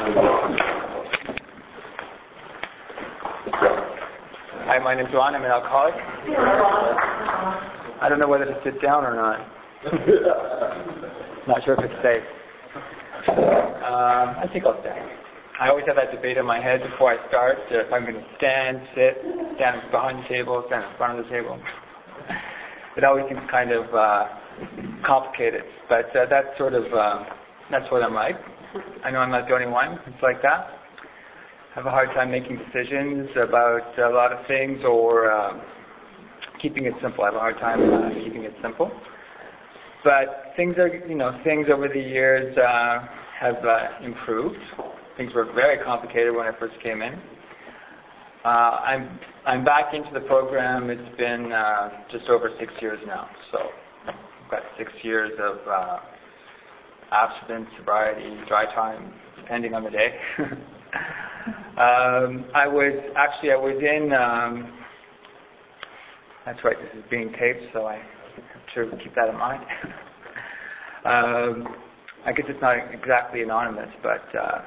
Hi, my name's Ron. I'm an alcoholic. I don't know whether to sit down or not. Not sure if it's safe. I think I'll stand. I always have that debate in my head before I start, if I'm going to stand, sit, stand behind the table, stand in front of the table. It always seems kind of complicated, but that's what I'm like. I know I'm not the only one. It's like that. I have a hard time making decisions about a lot of things or keeping it simple. I have a hard time keeping it simple. But things over the years have improved. Things were very complicated when I first came in. I'm back into the program. It's been just over 6 years now. So I've got 6 years of abstinence, sobriety, dry time, depending on the day. I was in. That's right. This is being taped, so I have to keep that in mind. I guess it's not exactly anonymous, but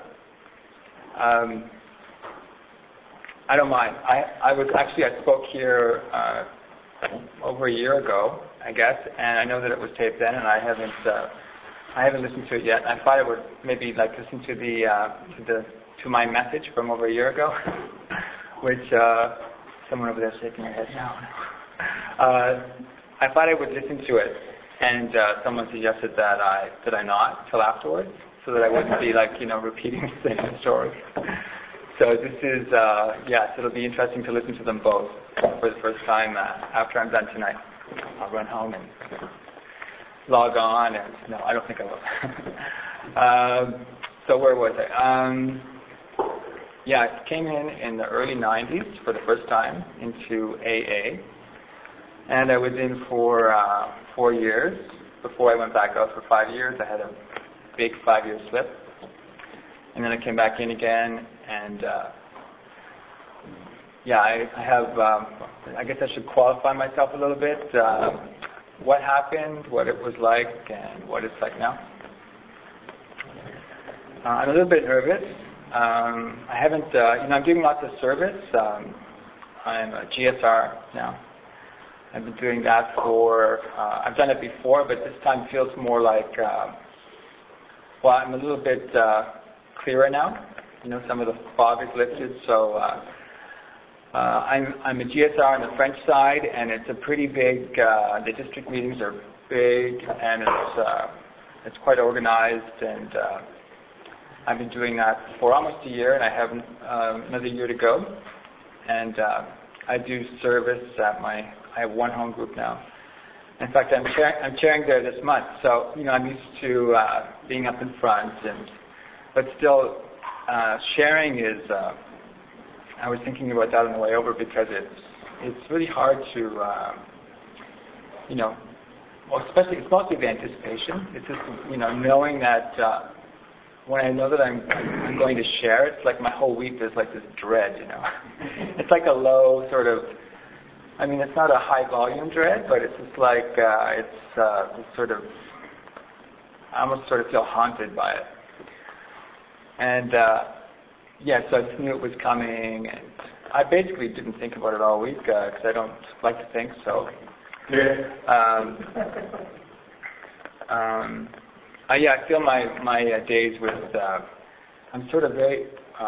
I don't mind. I spoke here over a year ago, I guess, and I know that it was taped then, and I haven't listened to it yet. I thought I would maybe listen to my message from over a year ago, which someone over there is shaking their head now. I thought I would listen to it, and someone suggested that I not till afterwards, so that I wouldn't be repeating the same story. So this is it'll be interesting to listen to them both for the first time after I'm done tonight. I'll run home and log on, and no, I don't think I will. So where was I? I came in the early 90s for the first time into AA, and I was in for 4 years before I went back out for 5 years. I had a big 5-year slip, and then I came back in again, and I have. I guess I should qualify myself a little bit. What happened, what it was like, and what it's like now. I'm a little bit nervous. I haven't, I'm doing lots of service. I'm a GSR now. I've been doing that I've done it before, but this time feels more like, I'm a little bit clearer now. Some of the fog is lifted, so I'm a GSR on the French side, and it's a pretty big, the district meetings are big, and it's quite organized, and I've been doing that for almost a year, and I have another year to go. And I do service I have one home group now. In fact, I'm chairing there this month, so I'm used to being up in front, but still sharing is. I was thinking about that on the way over because it's really hard to especially it's mostly the anticipation. It's just knowing that. When I know that I'm going to share, it's like my whole week there's like this dread, It's like a low sort of, it's not a high volume dread, but it's just like, it's sort of, I almost sort of feel haunted by it. And, so I just knew it was coming, and I basically didn't think about it all week, because I don't like to think, so. I feel my days with, I'm sort of very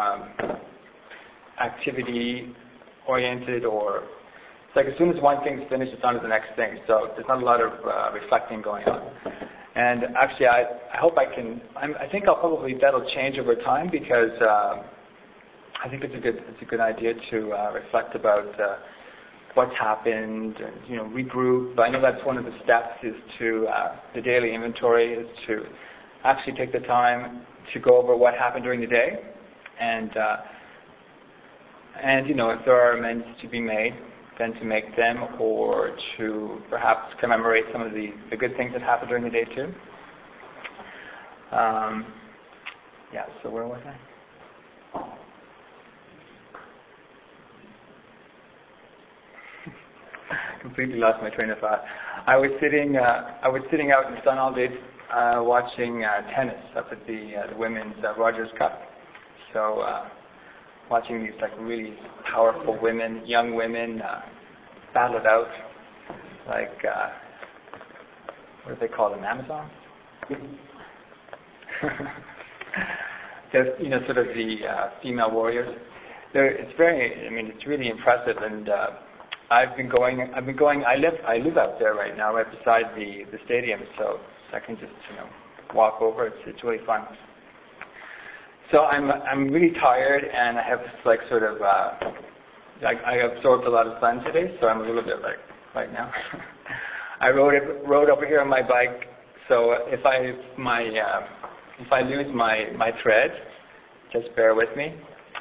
activity-oriented, or it's like as soon as one thing's finished, it's on to the next thing. So there's not a lot of reflecting going on. And actually, I hope I think that'll change over time because I think it's a good idea to reflect about what's happened, and, regroup. I know that's one of the steps is to, the daily inventory is to actually take the time to go over what happened during the day, and if there are amends to be made, then to make them, or to perhaps commemorate some of the good things that happened during the day too. So where was I? Completely lost my train of thought. I was sitting out in the sun all day watching tennis up at the women's Rogers Cup, So watching these like really powerful women, young women, battle it out, like what do they call them, Amazon? Just, sort of the female warriors. It's really impressive, and I live out there right now, right beside the stadium, so I can just, walk over. It's really fun. So I'm really tired, and I have like sort of, I absorbed a lot of sun today, so I'm a little bit like right now. I rode over here on my bike, so if I lose my thread, just bear with me.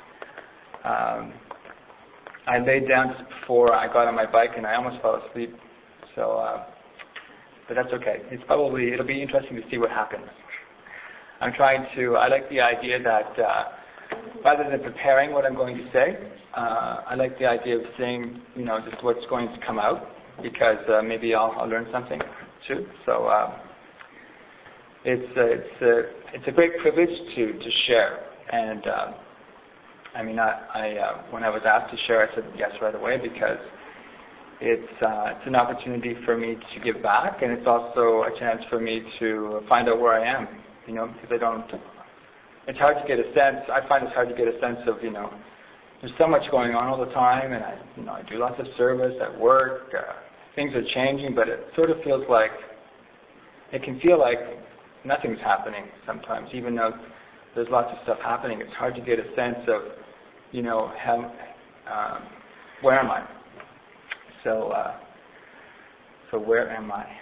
I laid down just before I got on my bike, and I almost fell asleep. So, but that's okay. It'll be interesting to see what happens. I like the idea that rather than preparing what I'm going to say, I like the idea of saying, just what's going to come out, because maybe I'll learn something too. So it's a great privilege to share. And when I was asked to share, I said yes right away, because it's an opportunity for me to give back, and it's also a chance for me to find out where I am. Because it's hard to get a sense. I find it's hard to get a sense of, there's so much going on all the time, and I do lots of service at work. Things are changing, but it sort of feels like, it can feel like nothing's happening sometimes, even though there's lots of stuff happening. It's hard to get a sense of, where am I? So where am I?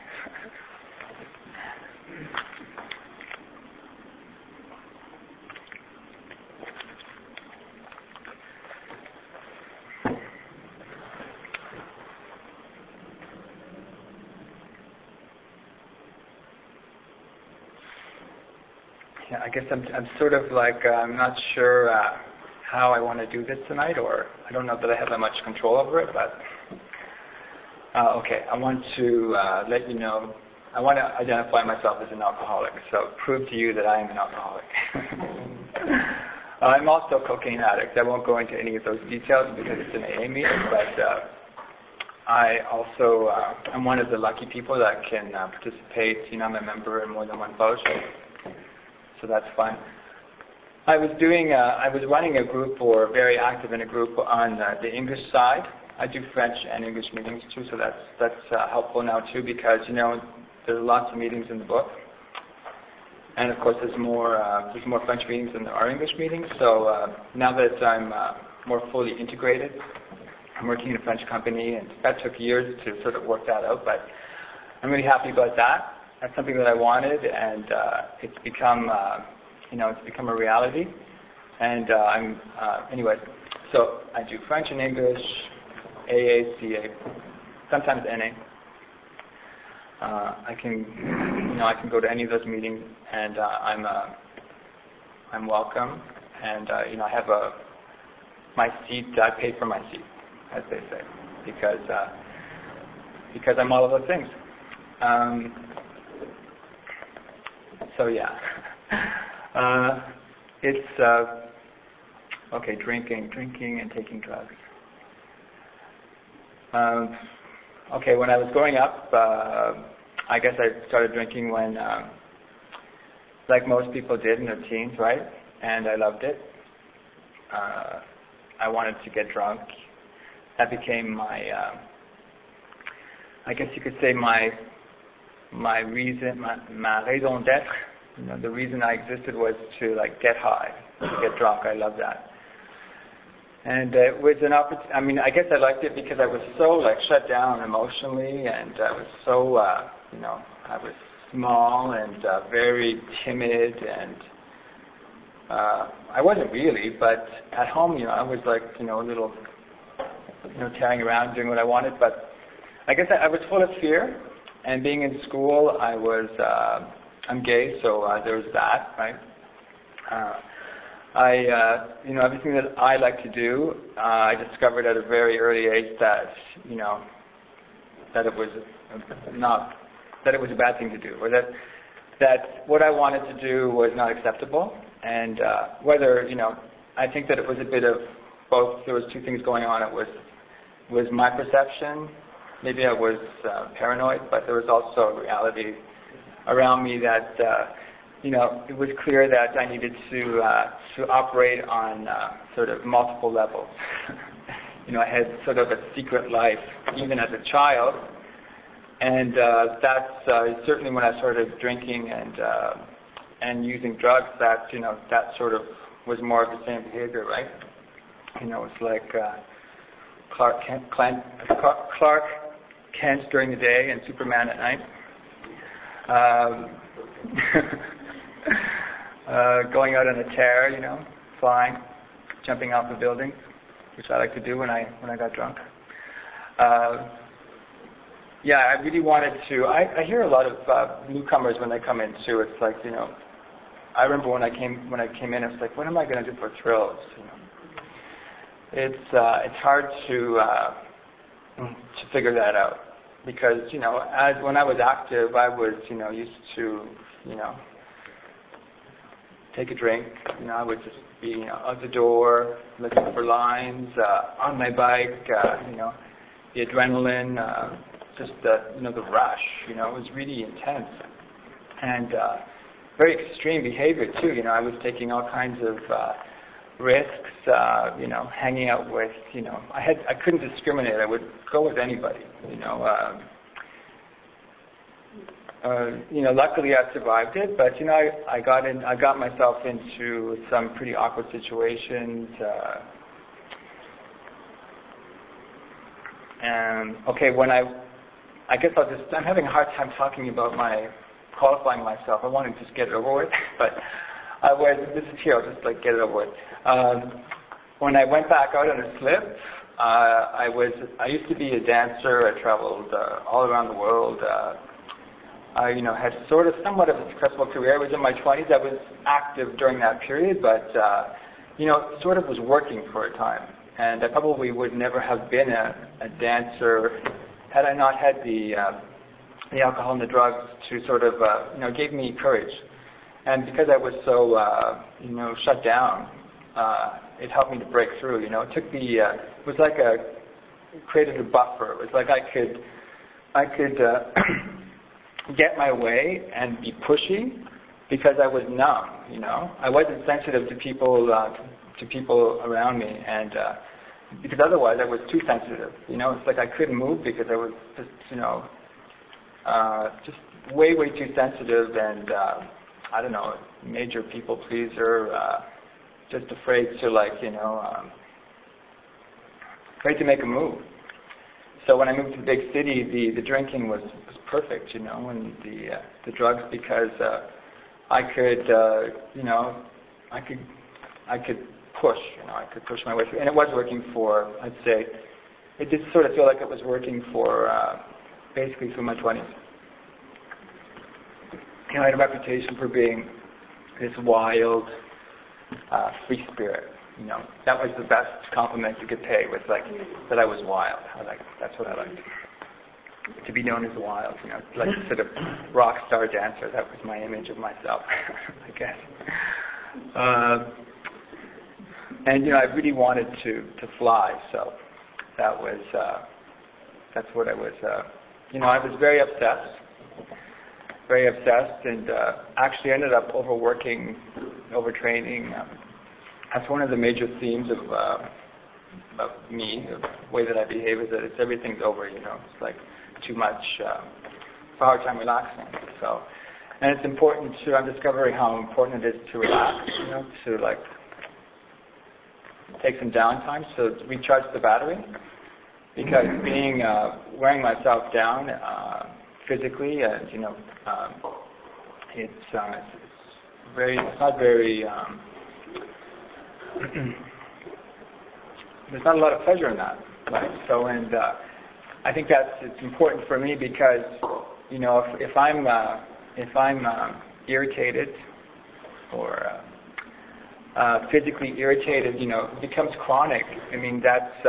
Yeah, I guess I'm sort of like, I'm not sure how I want to do this tonight, or I don't know that I have that much control over it, but okay, I want to let you know, I want to identify myself as an alcoholic, so prove to you that I am an alcoholic. I'm also a cocaine addict. I won't go into any of those details because it's an AA meeting, but I also, I'm one of the lucky people that can participate, I'm a member in more than one fellowship. So that's fun. I was running a group, or very active in a group on the English side. I do French and English meetings too, so that's helpful now too, because there's lots of meetings in the book, and of course there's more French meetings than there are English meetings. So now that I'm more fully integrated, I'm working in a French company, and that took years to sort of work that out, but I'm really happy about that. That's something that I wanted, and it's become a reality. And anyway, so I do French and English, AA, CA, sometimes NA. I can go to any of those meetings, and I'm welcome. And I have my seat. I pay for my seat, as they say, because I'm all of those things. So yeah, it's okay. Drinking and taking drugs. Okay, when I was growing up, I guess I started drinking when, like most people did in their teens, right? And I loved it. I wanted to get drunk. That became my, I guess you could say my reason, ma raison d'être. The reason I existed was to get high, to get drunk. I love that. And it was an opportunity. I guess I liked it because I was so shut down emotionally, and I was so, I was small and very timid, and I wasn't really, but at home, I was a little, tearing around, doing what I wanted. But I guess I was full of fear. And being in school, I'm gay, so there was that, right? Everything that I like to do, I discovered at a very early age that, that it was a bad thing to do, or that what I wanted to do was not acceptable, and whether I think that it was a bit of both. There was two things going on. It was my perception. Maybe I was paranoid, but there was also a reality around me that it was clear that I needed to operate on sort of multiple levels. I had sort of a secret life even as a child, and that's certainly when I started drinking and using drugs. That sort of was more of the same behavior, right? It's like Clark Kent during the day and Superman at night. Going out on a tear, flying, jumping off of buildings, which I like to do when I got drunk. I really wanted to. I hear a lot of newcomers when they come in too. It's like, I remember when I came in, it's like, what am I going to do for thrills? It's hard to figure that out because as when I was active, I was used to take a drink. I would just be out the door looking for lines on my bike. The adrenaline, just the rush. It was really intense and very extreme behavior too. I was taking all kinds of risks. Hanging out with. I couldn't discriminate. I would go with anybody. Luckily I survived it, but I got myself into some pretty awkward situations. And okay, I guess I'm having a hard time talking about qualifying myself. I want to just get it over with, but this is here. I'll just get it over with. When I went back out on a slip, I used to be a dancer. I traveled all around the world. I had somewhat of a successful career. I was in my 20s. I was active during that period, but sort of was working for a time. And I probably would never have been a dancer had I not had the alcohol and the drugs to sort of gave me courage. And because I was so shut down, it helped me to break through. It took me. It was like created a buffer. It was like I could get my way and be pushy because I was numb. I wasn't sensitive to people around me, and because otherwise I was too sensitive. It's like I couldn't move because I was just way too sensitive, and I don't know, major people pleaser, just afraid to afraid to make a move. So when I moved to the big city, the drinking was perfect, and the drugs, because I could push, I could push my way through, and it was working for, I'd say, it did sort of feel like it was working for basically through my 20s. I had a reputation for being this wild, free spirit. That was the best compliment you could pay, was that I was wild. That's what I liked, to be known as wild. Like sort of rock star dancer. That was my image of myself, I guess. And I really wanted to fly, so that was that's what I was. I was very obsessed, and actually ended up overworking, overtraining. That's one of the major themes of me, the way that I behave, is that everything's over. It's like too much. It's a hard time relaxing. So, and it's important to. I'm discovering how important it is to relax. To take some downtime to recharge the battery, because wearing myself down physically, and it's not very. There's not a lot of pleasure in that, right? So, and I think it's important for me because if I'm irritated or physically irritated, it becomes chronic. I mean, that's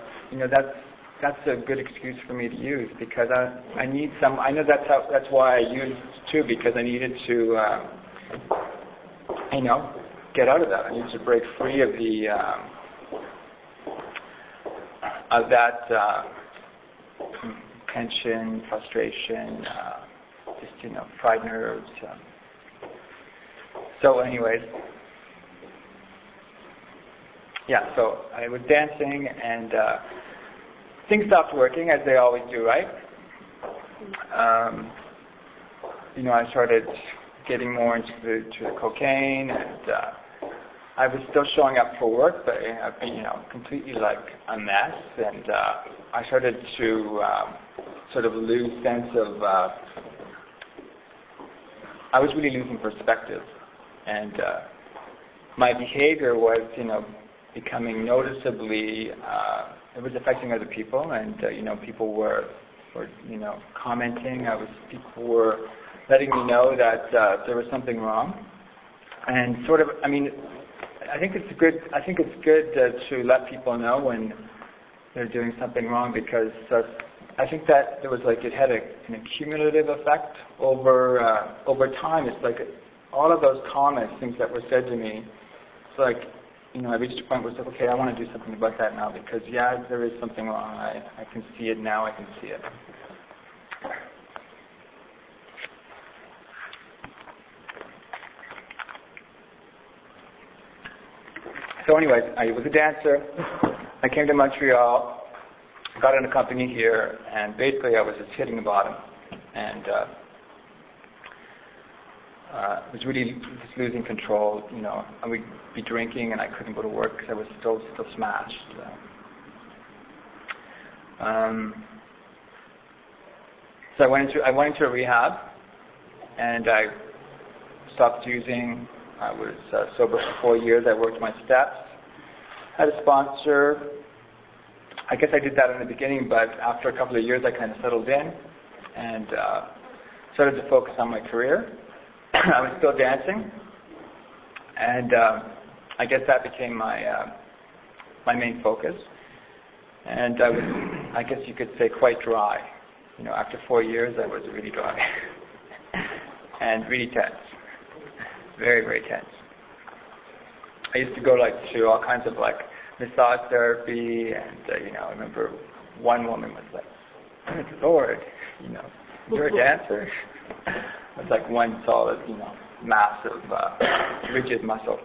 a good excuse for me to use, because I need some. I know that's why I used too, because I needed to get out of that. I needed to break free of the of that tension, frustration, just fried nerves. So, anyways, yeah. So I was dancing, and things stopped working as they always do, right? I started getting more into the cocaine, and I was still showing up for work, but I've been, completely like a mess, and I started to sort of lose sense of. I was really losing perspective, and my behavior was, becoming noticeably. It was affecting other people, and people were commenting. People were letting me know that there was something wrong, and sort of. I think it's good. I think it's good to let people know when they're doing something wrong, because I think that there was it had an accumulative effect over time. It's like all of those comments, things that were said to me. It's like I reached a point where it's like, okay, I want to do something about that now, because there is something wrong. I can see it now. I can see it. So anyways, I was a dancer. I came to Montreal, got in a company here, and basically I was just hitting the bottom, and was really just losing control. I would be drinking, and I couldn't go to work because I was still smashed. So I went into a rehab, and I stopped using. I was sober for 4 years. I worked my steps. Had a sponsor. I guess I did that in the beginning, but after a couple of years, I kind of settled in and started to focus on my career. I was still dancing, and I guess that became my main focus. And I was, I guess you could say, quite dry. After 4 years, I was really dry and really tense. Very, very tense. I used to go to all kinds of massage therapy, and I remember one woman was like, "Good Lord, you're a dancer." It was like one solid, massive, rigid muscle.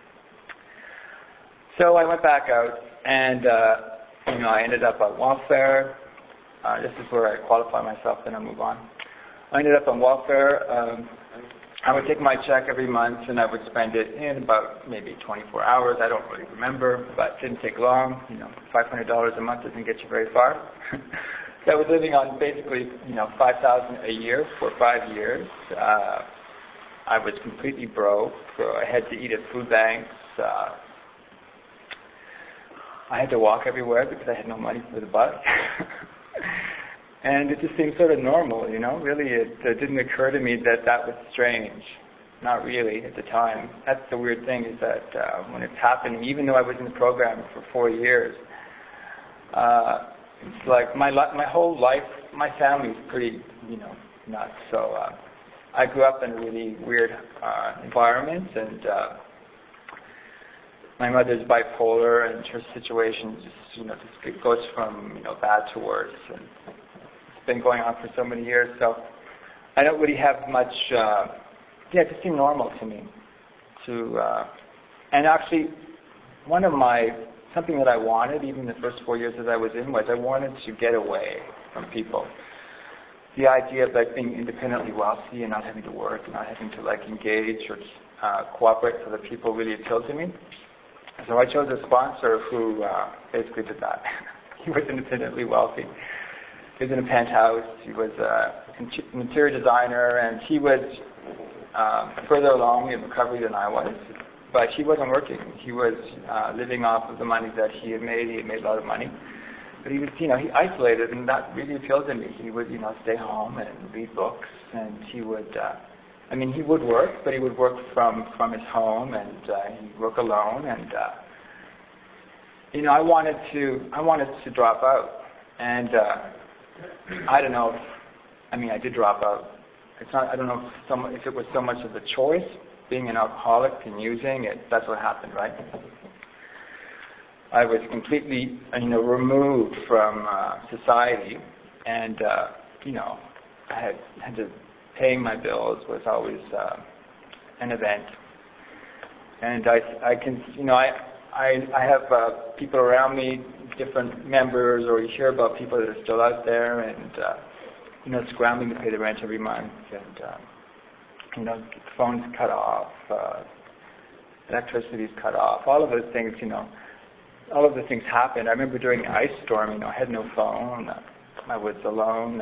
So I went back out, and I ended up on welfare. This is where I qualify myself, then I'll move on. I ended up on welfare. I would take my check every month, and I would spend it in about maybe 24 hours. I don't really remember, but it didn't take long. $500 a month doesn't get you very far. So I was living on basically, $5,000 a year for 5 years. I was completely broke. I had to eat at food banks. I had to walk everywhere because I had no money for the bus. And it just seemed sort of normal, Really, it didn't occur to me that was strange. Not really at the time. That's the weird thing, is that when it's happening, even though I was in the program for 4 years, it's like my whole life, my family is pretty, nuts. So I grew up in a really weird environment, and my mother's bipolar, and her situation just, it goes from, bad to worse. And been going on for so many years, so I don't really have much. It just seemed normal to me. And actually, something that I wanted, even the first 4 years that I was in, was I wanted to get away from people. The idea of being independently wealthy and not having to work, and not having to engage or cooperate with other people really appealed to me. So I chose a sponsor who basically did that. He was independently wealthy. He was in a penthouse. He was an interior designer, and he was further along in recovery than I was. But he wasn't working. He was living off of the money that he had made. He had made a lot of money. But he was, he isolated, and that really appealed to me. He would, stay home and read books, and he would, he would work, but he would work from his home, and he'd work alone. And, I wanted to drop out. And I don't know I did drop out. I don't know if it was so much of a choice being an alcoholic and using it, that's what happened, right? I was completely, removed from society, and I had to paying my bills was always an event. And I can, I have people around me, different members, or you hear about people that are still out there, and scrambling to pay the rent every month, and phones cut off, electricity's cut off, all of those things, all of the things happened. I remember during the ice storm, I had no phone, I was alone.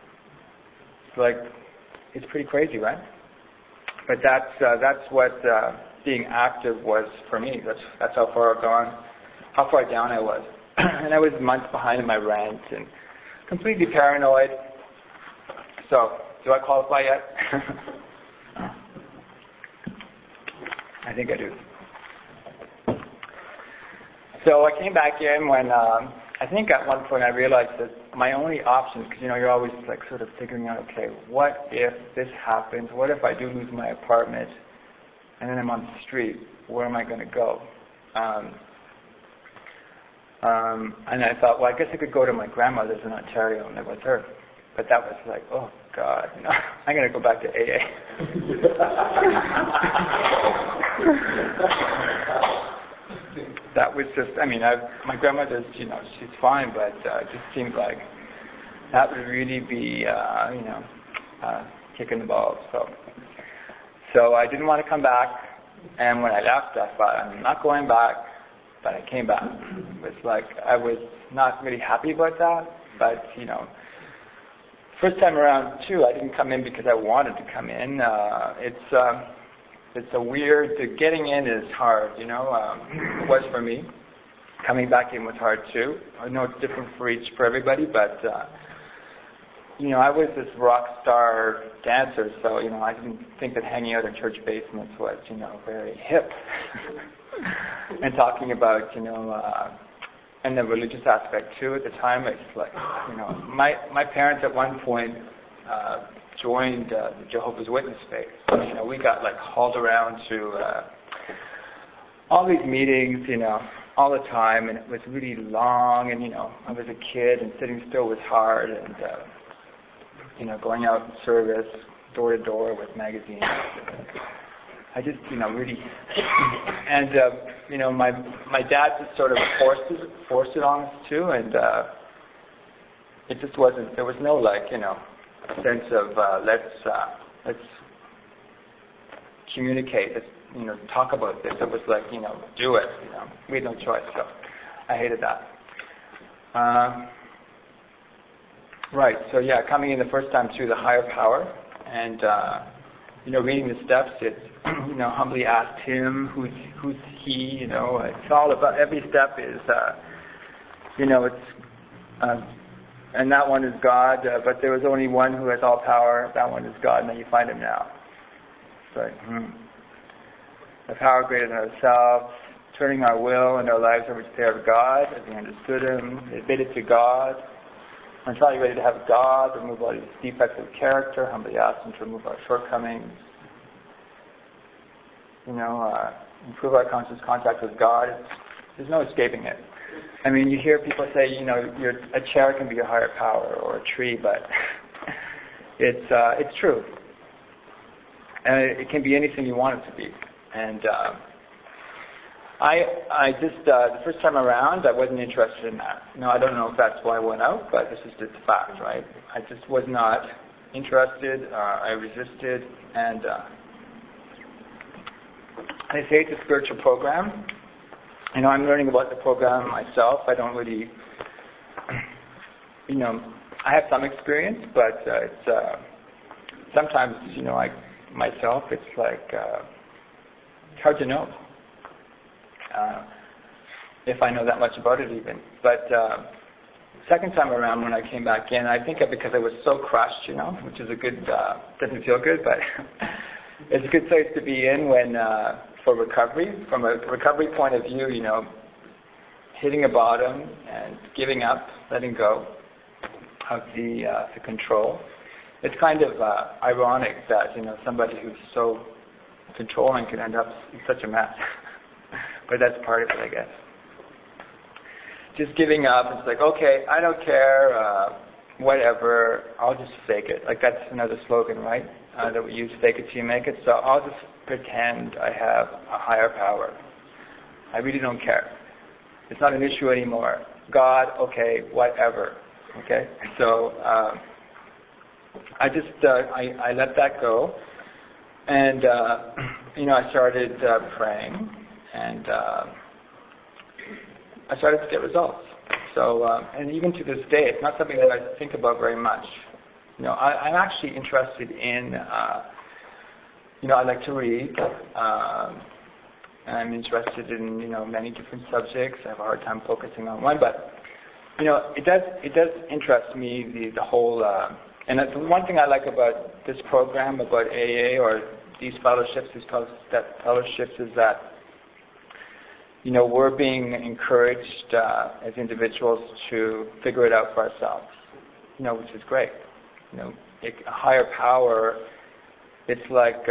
It's pretty crazy, right? But that's what being active was for me. That's how far down I was. And I was months behind in my rent and completely paranoid. So, do I qualify yet? I think I do. So I came back in when I think at one point I realized that my only options, because you're always sort of figuring out, okay, what if this happens? What if I do lose my apartment and then I'm on the street? Where am I going to go? And I thought, well, I guess I could go to my grandmother's in Ontario and live with her. But that was oh God, I'm going to go back to AA. That was just, my grandmother's, she's fine, but it just seemed like that would really be, kicking the balls. So I didn't want to come back, and when I left, I thought, I'm not going back, but I came back. It was I was not really happy about that, but, first time around, too, I didn't come in because I wanted to come in. It's a weird, getting in is hard, it was for me. Coming back in was hard too. I know it's different for everybody, but, I was this rock star dancer, so, I didn't think that hanging out in church basements was, very hip. And talking about, and the religious aspect too at the time, it's my parents at one point, joined the Jehovah's Witness faith. We got hauled around to all these meetings, all the time, and it was really long, and I was a kid, and sitting still was hard, and going out in service, door to door with magazines. I just, really, and my dad just sort of forced it on us too, and it just wasn't. There was no sense of let's communicate, let's talk about this. It was do it. We had no choice. So I hated that. Right. So yeah, coming in the first time to the higher power, and reading the steps, it's humbly asked him who's he. It's all about, every step is it's. And that one is God, but there was only one who has all power. That one is God, and then you find him now. It's the power greater than ourselves, turning our will and our lives over to the care of God, as we understood him, admitted to God, entirely ready to have God, remove all these defects of character, humbly ask him to remove our shortcomings, improve our conscious contact with God. There's no escaping it. You hear people say, a chair can be a higher power, or a tree, but it's true. And it can be anything you want it to be. And I just, the first time around, I wasn't interested in that. I don't know if that's why I went out, but this is just a fact, right? I just was not interested. I resisted. And I say it's a spiritual program. I'm learning about the program myself. I don't really, I have some experience, but it's sometimes, myself, it's it's hard to know if I know that much about it even. But second time around when I came back in, I think because I was so crushed, which is a good, doesn't feel good, but it's a good place to be in when, for recovery, from a recovery point of view, hitting a bottom and giving up, letting go of the control. It's kind of ironic that, somebody who's so controlling can end up in such a mess. But that's part of it, I guess. Just giving up. It's like, okay, I don't care, whatever, I'll just fake it. Like that's another slogan, right? That we use, fake it till you make it. So I'll just pretend I have a higher power. I really don't care. It's not an issue anymore. God, okay, whatever. Okay? So I just, I let that go. And, I started praying. And I started to get results. So, and even to this day, it's not something that I think about very much. I'm actually interested in, I like to read. I'm interested in, many different subjects. I have a hard time focusing on one, but, it does interest me, the whole, and that's one thing I like about this program, about AA or these fellowships, these fellowships is that, we're being encouraged as individuals to figure it out for ourselves, which is great. A higher power, it's like,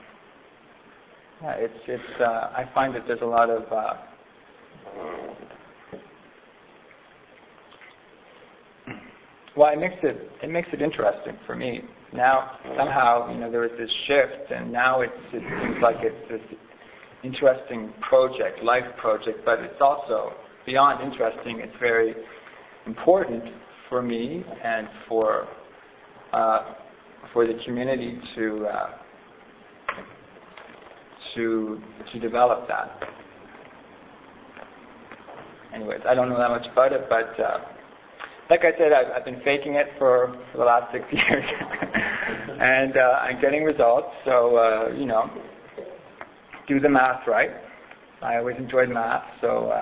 I find that there's a lot of, it makes it interesting for me. Now, somehow, there is this shift, and now it seems like it's this interesting project, life project, but it's also beyond interesting. It's very important for me and for the community to develop that. Anyways, I don't know that much about it, but like I said, I've been faking it for the last 6 years, and I'm getting results. So do the math right. I always enjoyed math, so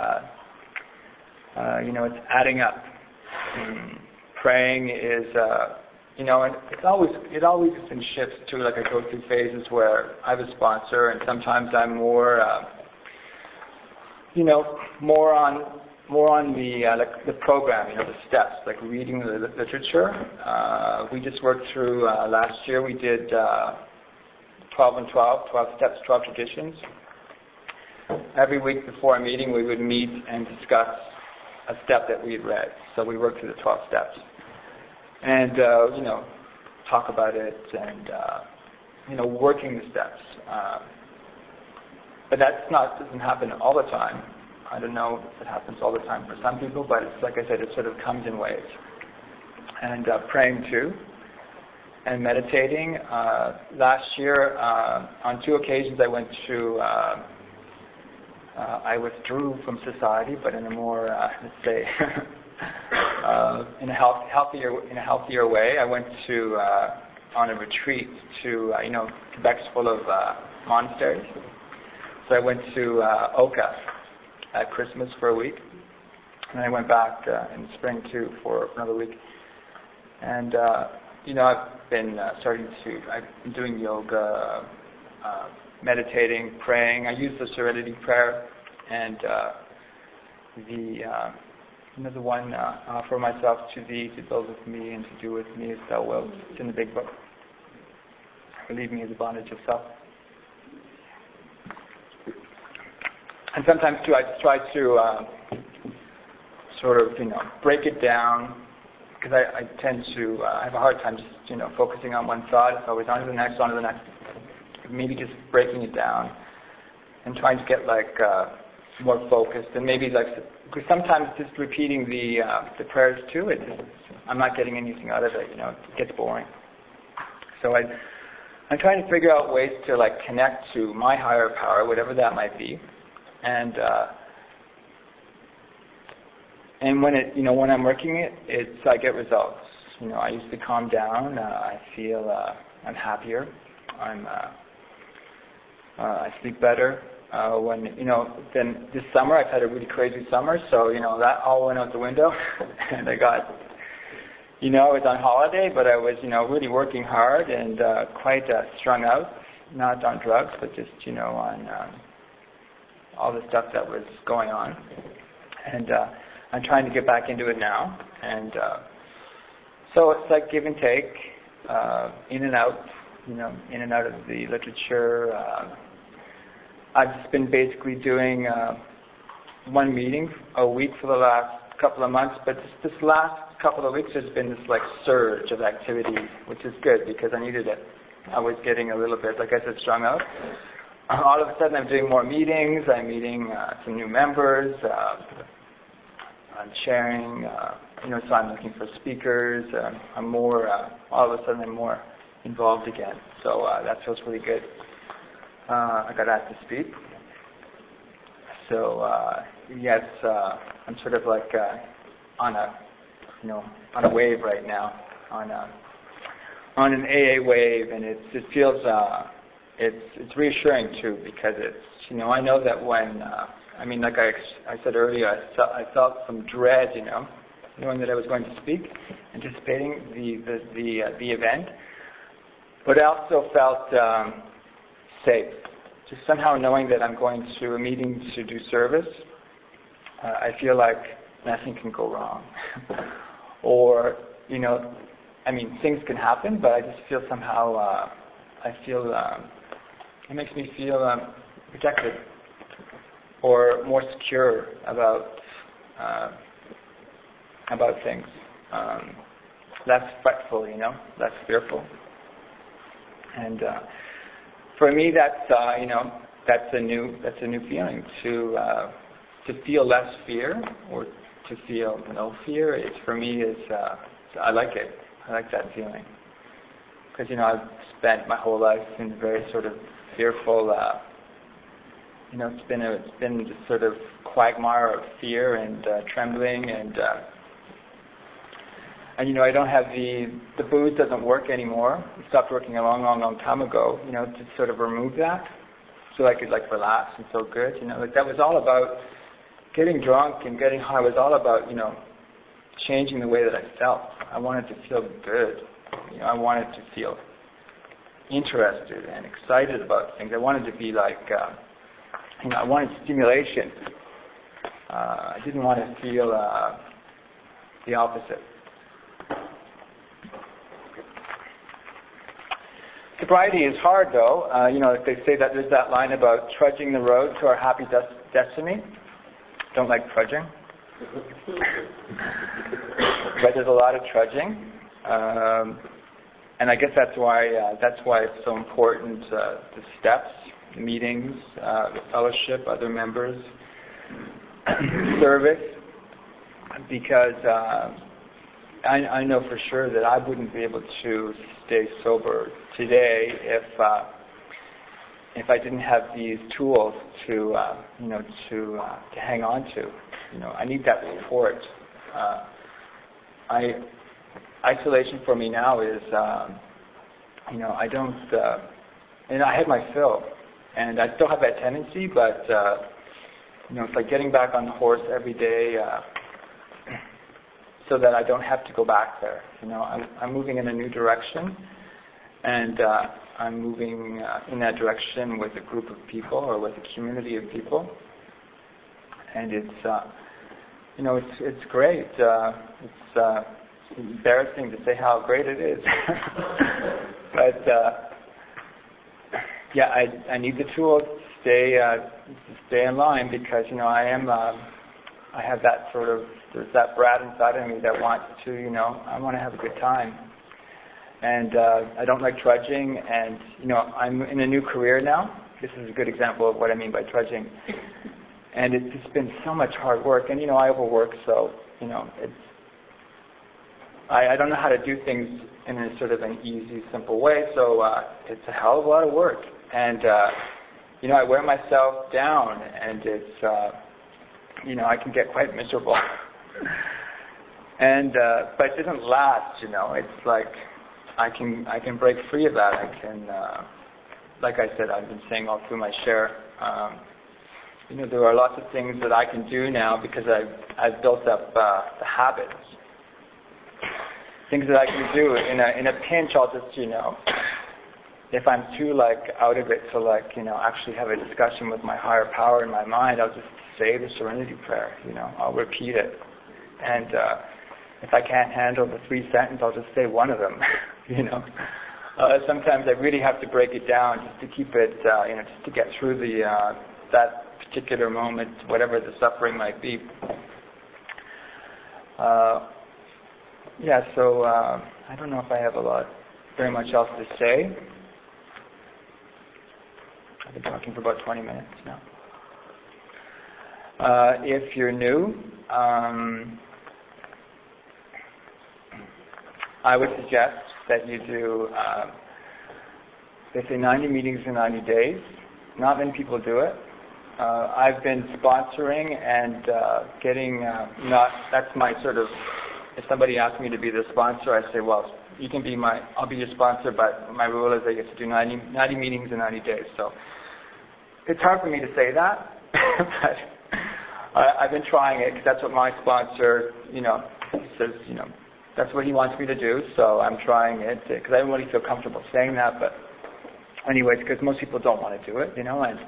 it's adding up. Praying is, and it always in shifts too. Like I go through phases where I have a sponsor, and sometimes I'm more on the program, the steps, like reading the literature. We just worked through last year. We did 12 and 12 steps, 12 traditions. Every week before a meeting, we would meet and discuss a step that we had read. So we worked through the 12 steps, and talk about it, and working the steps. But doesn't happen all the time. I don't know if it happens all the time for some people, but it's like I said, it sort of comes in waves. And praying too, and meditating. Last year, on 2 occasions, I withdrew from society, but in a more, let's say, in a healthier way. I went to on a retreat to Quebec's full of monasteries. So I went to Oka at Christmas for a week, and I went back in the spring too for another week. And I've been I've been doing yoga, meditating, praying. I use the Serenity Prayer, and the one offer myself to thee to build with me and to do with me as thou wilt. It's in the big book. Relieve me of the bondage of self. And sometimes too, I try to sort of break it down, because I tend to I have a hard time just focusing on one thought. It's always on to the next, maybe just breaking it down and trying to get more focused, and maybe because sometimes just repeating the prayers too, I'm not getting anything out of it. It gets boring. So I'm trying to figure out ways to connect to my higher power, whatever that might be, and when I'm working it, I get results. I used to calm down. I feel I'm happier. I sleep better. Then this summer I've had a really crazy summer, so that all went out the window, and I got, I was on holiday, but I was really working hard and quite strung out, not on drugs, but just on all the stuff that was going on, and I'm trying to get back into it now, and so it's like give and take, in and out, in and out of the literature. I've just been basically doing one meeting a week for the last couple of months, but this last couple of weeks there's been this surge of activity, which is good because I needed it. I was getting a little bit, like I said, strung out. All of a sudden I'm doing more meetings. I'm meeting some new members. I'm sharing, so I'm looking for speakers. I'm more, all of a sudden I'm more involved again. So that feels really good. I got asked to speak. So yes, I'm sort of like on a wave right now, on an AA wave, and it feels it's reassuring too, because it's I know that when like I said earlier, I felt some dread, knowing that I was going to speak, anticipating the event, but I also felt safe, just somehow knowing that I'm going to a meeting to do service. I feel like nothing can go wrong, or things can happen, but I just feel somehow it makes me feel protected or more secure about things, less fretful, less fearful. And for me, that's a new feeling to feel less fear or to feel no fear. For me I like it. I like that feeling because I've spent my whole life in a very sort of fearful. It's been this sort of quagmire of fear and trembling, and I don't have the booze doesn't work anymore. It stopped working a long time ago. To sort of remove that, so I could relax and feel good. That was all about getting drunk and getting high. Was all about changing the way that I felt. I wanted to feel good. I wanted to feel interested and excited about things. I wanted to be I wanted stimulation. I didn't want to feel the opposite. Sobriety is hard, though. They say that there's that line about trudging the road to our happy destiny. Don't like trudging. But there's a lot of trudging. And I guess that's why it's so important, the steps, the meetings, the fellowship, other members, service, because I know for sure that I wouldn't be able to stay sober today if I didn't have these tools to hang on to. I need that support. Isolation for me now is, I don't, and I had my fill, and I still have that tendency, but, it's like getting back on the horse every day so that I don't have to go back there. I'm moving in a new direction, and I'm moving in that direction with a group of people or with a community of people, and it's great. It's embarrassing to say how great it is, but I need the tools to stay in line, because I have that sort of, there's that brat inside of me that wants to, I want to have a good time, and I don't like trudging, and I'm in a new career now. This is a good example of what I mean by trudging, and it's just been so much hard work, and I overwork, so it's. I don't know how to do things in a sort of an easy, simple way, so it's a hell of a lot of work. And, I wear myself down, and it's, I can get quite miserable. And, but it doesn't last, It's like I can break free of that. I can, like I said, I've been saying all through my share, there are lots of things that I can do now because I've built up the habits. Things that I can do in a pinch. I'll just if I'm too out of it to actually have a discussion with my higher power in my mind, I'll just say the Serenity Prayer. I'll repeat it, and if I can't handle the 3 sentences, I'll just say one of them. Sometimes I really have to break it down just to keep it, just to get through that particular moment, whatever the suffering might be. So I don't know if I have very much else to say. I've been talking for about 20 minutes now. If you're new, I would suggest that you do, they say 90 meetings in 90 days. Not many people do it. I've been sponsoring and getting, that's my sort of, if somebody asks me to be the sponsor, I say, well, I'll be your sponsor, but my rule is I get to do 90 meetings in 90 days. So it's hard for me to say that, but I've been trying it because that's what my sponsor, says, that's what he wants me to do. So I'm trying it because I don't really feel comfortable saying that, but anyways, because most people don't want to do it, and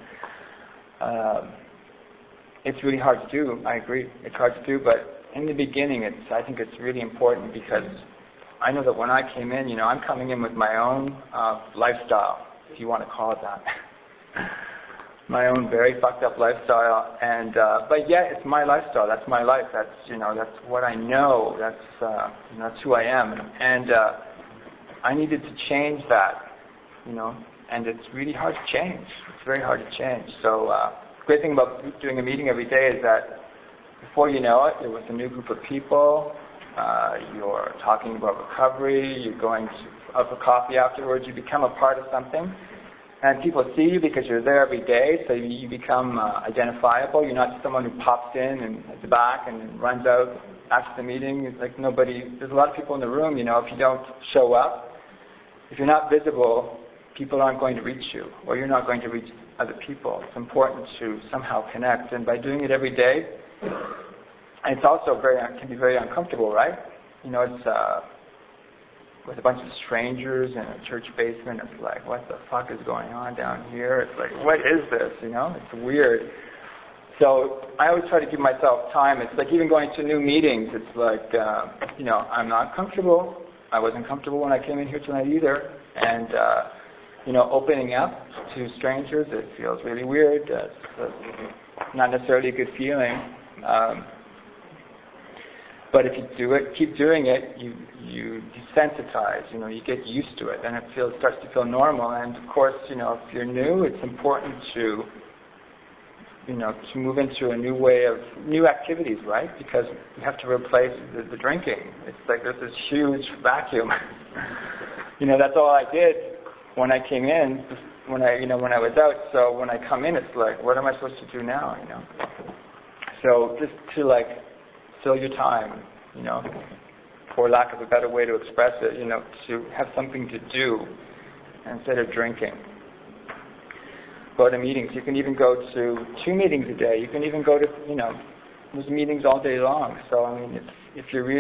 it's really hard to do. I agree. It's hard to do, but in the beginning, I think it's really important because I know that when I came in, I'm coming in with my own lifestyle, if you want to call it that. My own very fucked up lifestyle, and but yet it's my lifestyle. That's my life. That's that's what I know. That's who I am, and I needed to change that, and it's really hard to change. It's very hard to change. So the great thing about doing a meeting every day is that before you know it, you're with a new group of people. You're talking about recovery. You're going out for coffee afterwards. You become a part of something. And people see you because you're there every day, so you become identifiable. You're not someone who pops in and at the back and then runs out after the meeting. It's like there's a lot of people in the room, if you don't show up, if you're not visible, people aren't going to reach you, or you're not going to reach other people. It's important to somehow connect, and by doing it every day, it's also can be very uncomfortable, right? It's with a bunch of strangers in a church basement. It's like, what the fuck is going on down here? It's like, what is this? It's weird. So I always try to give myself time. It's like even going to new meetings. It's like, I'm not comfortable. I wasn't comfortable when I came in here tonight either. And, opening up to strangers, it feels really weird. It's not necessarily a good feeling. But if you do it, keep doing it, you desensitize, you get used to it, and it starts to feel normal. And of course, if you're new, it's important to move into a new activities, right? Because you have to replace the drinking. It's like there's this huge vacuum. That's all I did when I came in, when I was out. So when I come in, it's like, what am I supposed to do now? So just to fill your time, for lack of a better way to express it, to have something to do instead of drinking. Go to meetings. You can even go to 2 meetings a day. You can even go to, there's meetings all day long. So, if you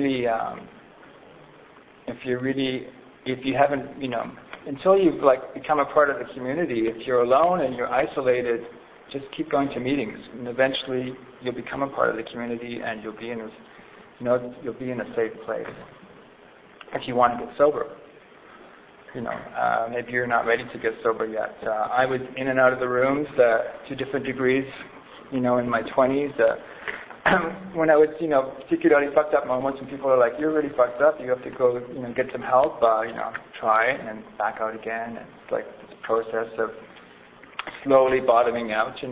haven't, until you've become a part of the community, if you're alone and you're isolated, just keep going to meetings, and eventually you'll become a part of the community, and you'll be in a safe place. If you want to get sober, maybe you're not ready to get sober yet. I was in and out of the rooms to different degrees, in my 20s. When I was, particularly fucked up moments, when people are like, "You're really fucked up. You have to go, get some help." Try it and then back out again. And it's like this process of slowly bottoming out,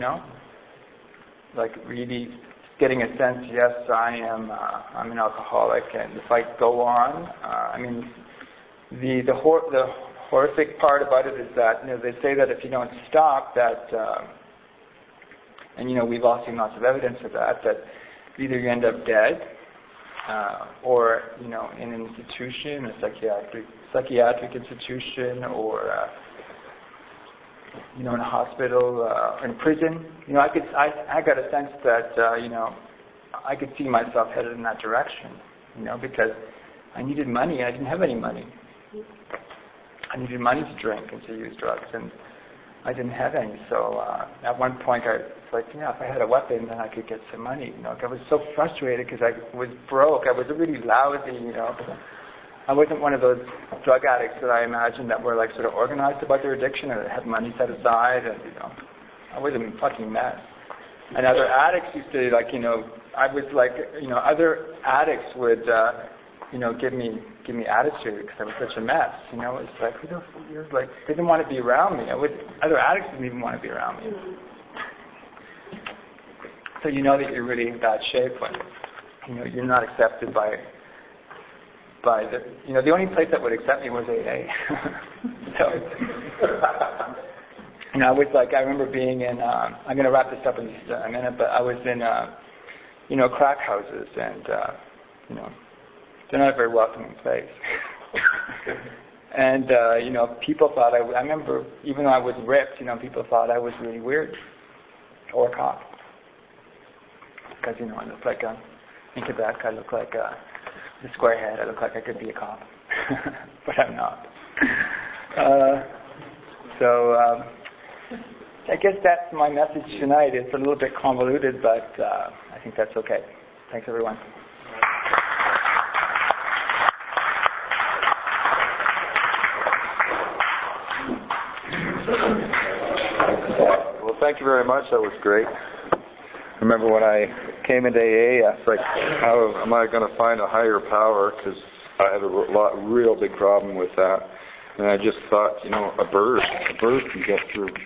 really getting a sense, yes, I'm an alcoholic, and if I go on, the horrific part about it is that, they say that if you don't stop, that, and we've all seen lots of evidence of that either you end up dead, or, in an institution, a psychiatric institution, or, in a hospital, in prison. I got a sense that, I could see myself headed in that direction, because I needed money. I didn't have any money. I needed money to drink and to use drugs, and I didn't have any. So at one point, it's like, if I had a weapon, then I could get some money. I was so frustrated because I was broke. I was really lousy, I wasn't one of those drug addicts that I imagined that were like sort of organized about their addiction or that had money set aside, and I was a fucking mess. And other addicts used to I was like, other addicts would, give me attitude because I was such a mess. It was like, they didn't want to be around me. Other addicts didn't even want to be around me. So you know that you're really in bad shape when, you're not accepted by the only place that would accept me was AA. So, I was like, I remember being in, I'm going to wrap this up in just a minute, but I was in, crack houses, and, they're not a very welcoming place. And, people thought I remember, even though I was ripped, people thought I was really weird, or a cop. Because, I look like in Quebec, I look like a square head. I look like I could be a cop. But I'm not. So I guess that's my message tonight. It's a little bit convoluted, but I think that's okay. Thanks, everyone. Well, thank you very much. That was great. I remember when I came into AA, I was like, how am I going to find a higher power? Because I had a real big problem with that. And I just thought, a bird can get through